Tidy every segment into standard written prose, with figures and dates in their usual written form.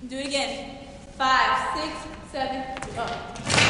Do it again. 5, 6, 7, up.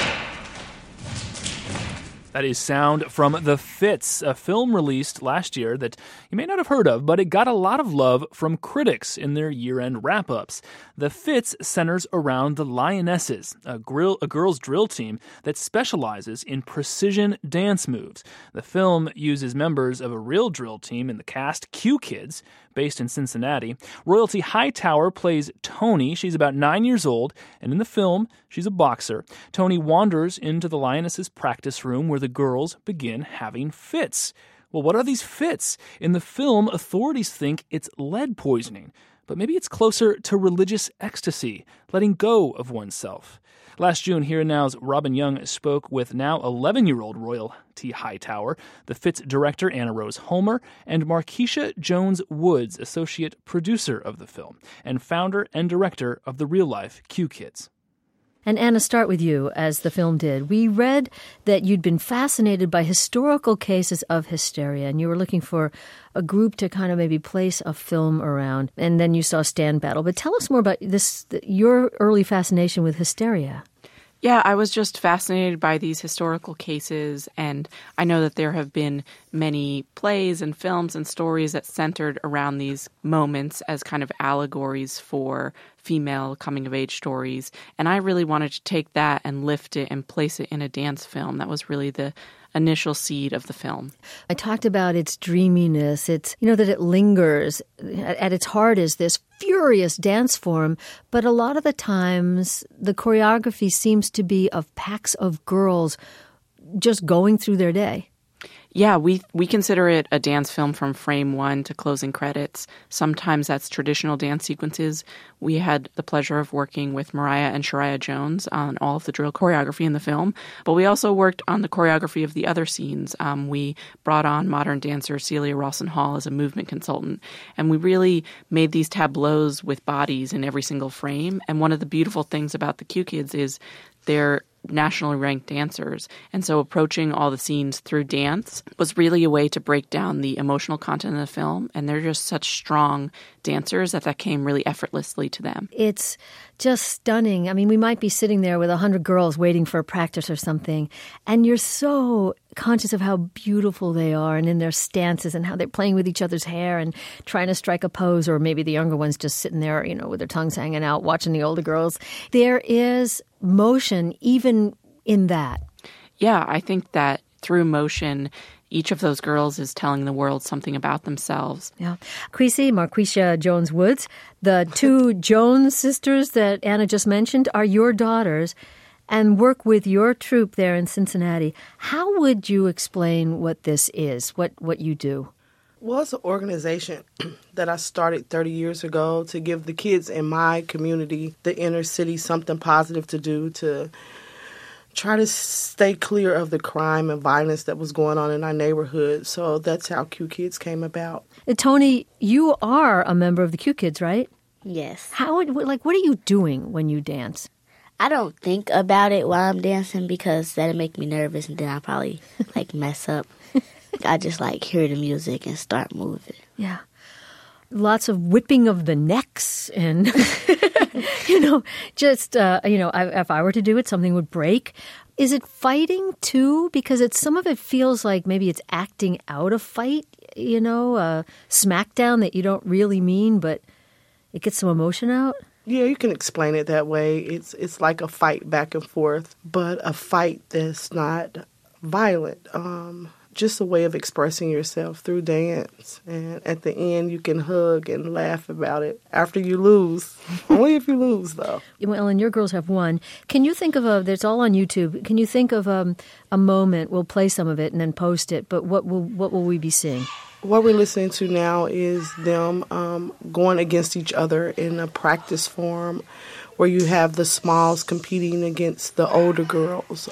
That is sound from The Fits, a film released last year that you may not have heard of, but it got a lot of love from critics in their year-end wrap-ups. The Fits centers around the Lionesses, a girls' drill team that specializes in precision dance moves. The film uses members of a real drill team in the cast, Q Kids, based in Cincinnati. Royalty Hightower plays Tony. She's about 9 years old, and in the film, she's a boxer. Tony wanders into the Lionesses' practice room where the girls begin having fits. Well, what are these fits? In the film, authorities think it's lead poisoning, but maybe it's closer to religious ecstasy, letting go of oneself. Last June, Here and Now's Robin Young spoke with now 11-year-old Royalty Hightower, the Fits director Anna Rose Holmer, and Markeisha Jones-Woods, associate producer of the film, and founder and director of the real-life Q Kids. And Anna, start with you, as the film did. We read that you'd been fascinated by historical cases of hysteria, and you were looking for a group to kind of maybe place a film around, and then you saw Stand Battle. But tell us more about this, your early fascination with hysteria. Yeah, I was just fascinated by these historical cases, and I know that there have been many plays and films and stories that centered around these moments as kind of allegories for female coming-of-age stories. And I really wanted to take that and lift it and place it in a dance film. That was really the initial seed of the film. I talked about its dreaminess. It's, that it lingers. At its heart is this furious dance form, but a lot of the times the choreography seems to be of packs of girls just going through their day. Yeah, we consider it a dance film from frame one to closing credits. Sometimes that's traditional dance sequences. We had the pleasure of working with Mariah and Shariah Jones on all of the drill choreography in the film, but we also worked on the choreography of the other scenes. We brought on modern dancer Celia Rawson Hall as a movement consultant, and we really made these tableaus with bodies in every single frame. And one of the beautiful things about the Q Kids is they're nationally ranked dancers. And so approaching all the scenes through dance was really a way to break down the emotional content of the film. And they're just such strong dancers that came really effortlessly to them. It's just stunning. I mean, we might be sitting there with 100 girls waiting for a practice or something, and you're so conscious of how beautiful they are and in their stances and how they're playing with each other's hair and trying to strike a pose, or maybe the younger ones just sitting there, with their tongues hanging out, watching the older girls. There is motion even in that. Yeah, I think that through motion, each of those girls is telling the world something about themselves. Yeah. Markeisha Jones-Woods, the two Jones sisters that Anna just mentioned are your daughters and work with your troupe there in Cincinnati. How would you explain what this is, what you do? Well, it's an organization that I started 30 years ago to give the kids in my community, the inner city, something positive to do to try to stay clear of the crime and violence that was going on in our neighborhood. So that's how Q Kids came about. Tony, you are a member of the Q Kids, right? Yes. What are you doing when you dance? I don't think about it while I'm dancing because that'll make me nervous and then I'll probably mess up. I just hear the music and start moving. Yeah. Lots of whipping of the necks and, if I were to do it, something would break. Is it fighting too? Because some of it feels like maybe it's acting out a fight, a smackdown that you don't really mean, but it gets some emotion out. Yeah, you can explain it that way. It's like a fight back and forth, but a fight that's not violent. Just a way of expressing yourself through dance. And at the end, you can hug and laugh about it after you lose. Only if you lose, though. Well, and your girls have won. Can you think of it's all on YouTube. Can you think of a moment? We'll play some of it and then post it. But what will we be seeing? What we're listening to now is them going against each other in a practice form where you have the smalls competing against the older girls.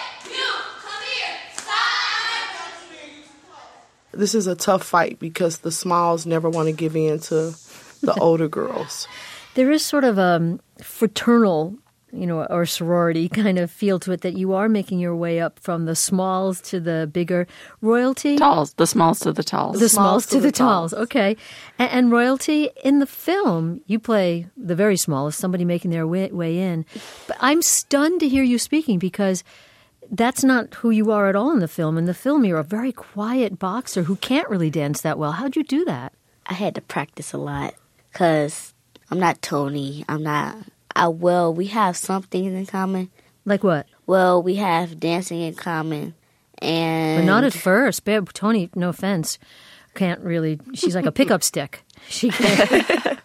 This is a tough fight because the smalls never want to give in to the older girls. There is sort of a fraternal or sorority kind of feel to it, that you are making your way up from the smalls to the bigger. Royalty? Talls, the smalls to the talls. The smalls to the talls, okay. And Royalty, in the film, you play the very smallest, somebody making their way in. But I'm stunned to hear you speaking because that's not who you are at all in the film. In the film, you're a very quiet boxer who can't really dance that well. How'd you do that? I had to practice a lot because I'm not Tony. We have some things in common. Like what? Well, we have dancing in common. But not at first. Babe, Tony, no offense, can't really. She's like a pickup stick. She can't.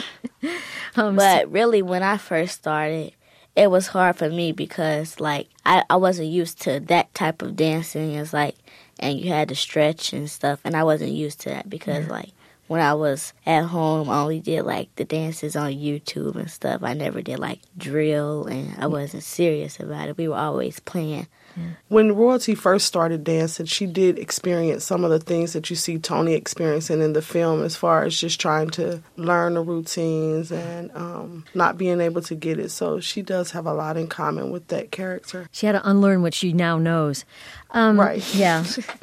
But really, when I first started, it was hard for me because, I wasn't used to that type of dancing. It's and you had to stretch and stuff, and I wasn't used to that because, when I was at home, I only did, the dances on YouTube and stuff. I never did, drill, and I wasn't serious about it. We were always playing. When Royalty first started dancing, she did experience some of the things that you see Tony experiencing in the film as far as just trying to learn the routines and not being able to get it. So she does have a lot in common with that character. She had to unlearn what she now knows. Right. Yeah.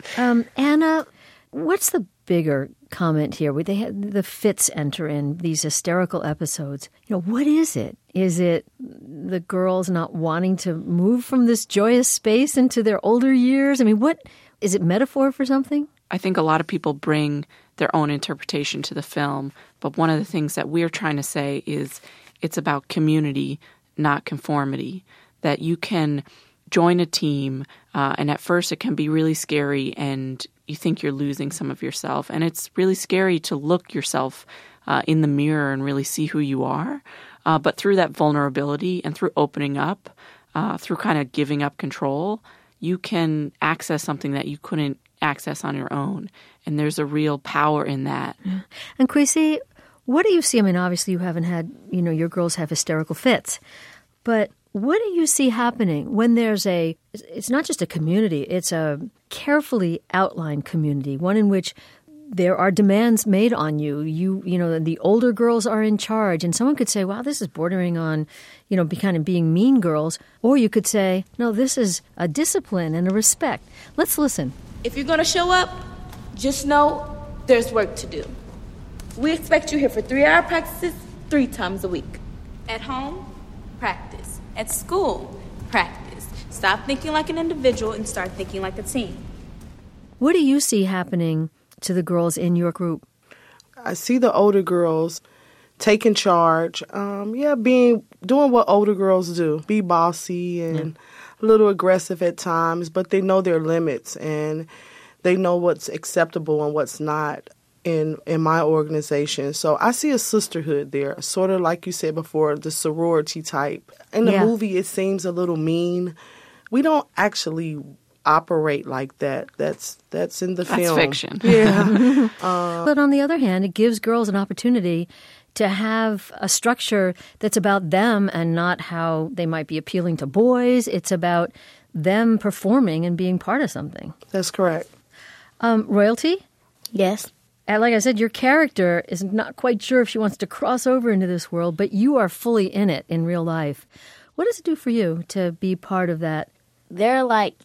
Anna, what's the bigger comment here? They had the fits enter in, these hysterical episodes. What is it? Is it the girls not wanting to move from this joyous space into their older years? I mean, what is it, metaphor for something? I think a lot of people bring their own interpretation to the film, but one of the things that we're trying to say is it's about community, not conformity, that you can join a team, and at first it can be really scary and you think you're losing some of yourself. And it's really scary to look yourself in the mirror and really see who you are. But through that vulnerability and through opening up, through kind of giving up control, you can access something that you couldn't access on your own. And there's a real power in that. Yeah. And Kwesi, what do you see? I mean, obviously you haven't had, your girls have hysterical fits. But what do you see happening when it's not just a community, it's a carefully outlined community, one in which there are demands made on you. The older girls are in charge, and someone could say, wow, this is bordering on, kind of being mean girls. Or you could say, no, this is a discipline and a respect. Let's listen. If you're going to show up, just know there's work to do. We expect you here for 3-hour practices 3 times a week. At home, practice. At school, practice. Stop thinking like an individual and start thinking like a team. What do you see happening to the girls in your group? I see the older girls taking charge, doing what older girls do, be bossy and a little aggressive at times, but they know their limits and they know what's acceptable and what's not in my organization. So I see a sisterhood there, sort of like you said before, the sorority type. In the movie, it seems a little mean. We don't actually operate like that. That's in the film. That's fiction. Yeah. But on the other hand, it gives girls an opportunity to have a structure that's about them and not how they might be appealing to boys. It's about them performing and being part of something. That's correct. Royalty? Yes. And like I said, your character is not quite sure if she wants to cross over into this world, but you are fully in it in real life. What does it do for you to be part of that? They're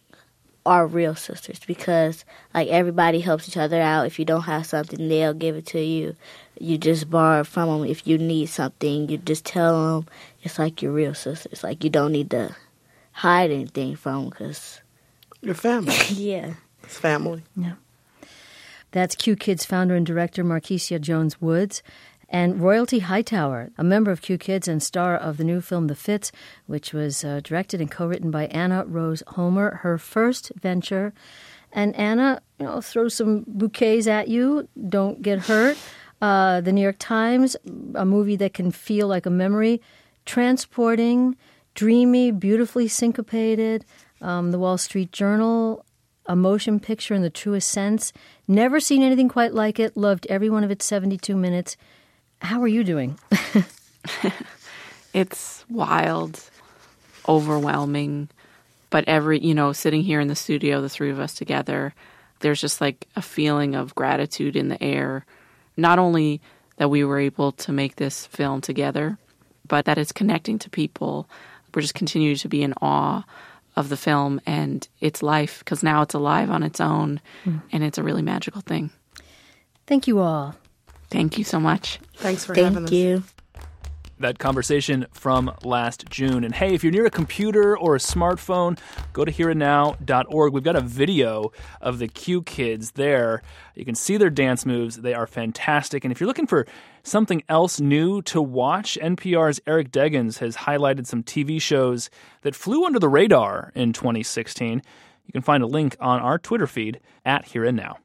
our real sisters because everybody helps each other out. If you don't have something, they'll give it to you. You just borrow from them. If you need something, you just tell them. It's like your real sisters. You don't need to hide anything from them because your family. Yeah. It's family. Yeah. That's Q Kids founder and director Markesia Jones-Woods, and Royalty Hightower, a member of Q Kids and star of the new film The Fits, which was directed and co-written by Anna Rose Homer, her first venture. And Anna, throw some bouquets at you. Don't get hurt. The New York Times, a movie that can feel like a memory, transporting, dreamy, beautifully syncopated. The Wall Street Journal, a motion picture in the truest sense. Never seen anything quite like it. Loved every one of its 72 minutes. How are you doing? It's wild, overwhelming. But sitting here in the studio, the 3 of us together, there's just a feeling of gratitude in the air. Not only that we were able to make this film together, but that it's connecting to people we're just continue to be in awe of the film and its life, because now it's alive on its own, and it's a really magical thing. Thank you all. Thank you so much. Thanks for having us. Thank you. That conversation from last June. And hey, if you're near a computer or a smartphone, go to hereandnow.org. We've got a video of the Q Kids there. You can see their dance moves. They are fantastic. And if you're looking for something else new to watch, NPR's Eric Deggans has highlighted some TV shows that flew under the radar in 2016. You can find a link on our Twitter feed at Here and Now.